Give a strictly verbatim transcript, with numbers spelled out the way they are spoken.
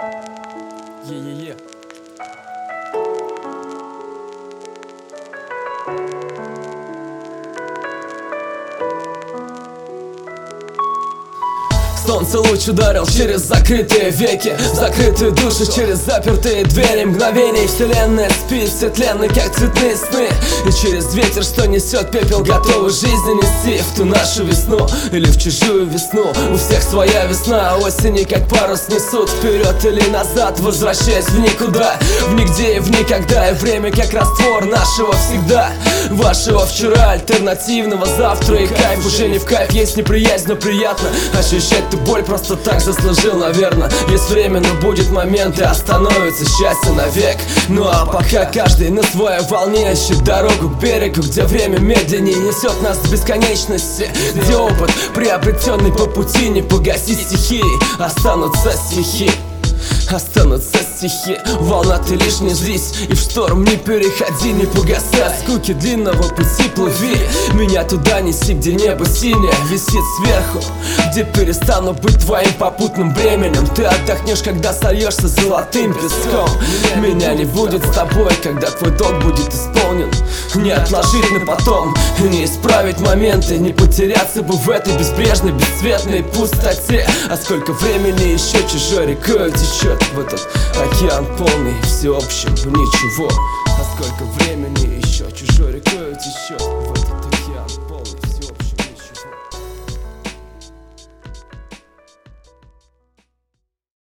Е-е-е. Солнце луч ударил через закрытые веки, закрытые души через запертые двери. Мгновение вселенная спит, все тленны, как цветные сны. И через ветер, что несет пепел, готовы жизни нести в ту нашу весну или в чужую весну. У всех своя весна, осени как парус несут вперед или назад, возвращаясь в никуда, в нигде и в никогда. И время как раствор нашего всегда, вашего вчера, альтернативного завтра. И кайф уже не в кайф, есть неприязнь, но приятно ощущать ты боль просто так заслужил, наверное. Есть время, но будет момент, и остановится счастье навек. Ну а пока каждый на своей волне ищет дорогу к берегу, где время медленнее несет нас в бесконечности, где опыт, приобретенный по пути, не погасить стихии, останутся стихи. Останутся стихи. Волна, ты лишь не злись, и в шторм не переходи, не погасай скуки длинного пути, плыви меня туда неси, где небо синее висит сверху, где перестану быть твоим попутным бременем. Ты отдохнешь, когда сольешься золотым песком. Меня не будет с тобой, когда твой долг будет исполнен. Не отложить на потом, не исправить моменты, не потеряться бы в этой безбрежной, бесцветной пустоте. А сколько времени еще чужой рекой течет в этот океан полный всеобщим ничего. А сколько времени еще чужой рекой течет в этот океан полный.